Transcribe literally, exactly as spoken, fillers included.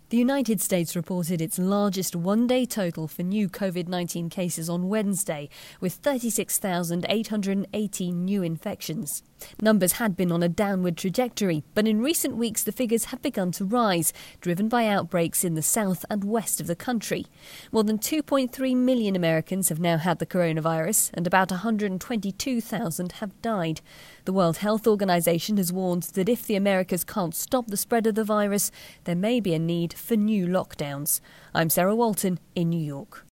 The United States reported its largest one-day total for new COVID nineteen cases on Wednesday, with thirty-six thousand eight hundred eighteen new infections. Numbers had been on a downward trajectory, but in recent weeks the figures have begun to rise, driven by outbreaks in the south and west of the country. More than two point three million Americans have now had the coronavirus, and about one hundred twenty-two thousand have died. The World Health Organization has warned that if the Americas can't stop the spread of the virus, there may be a need for new lockdowns. I'm Sarah Walton in New York.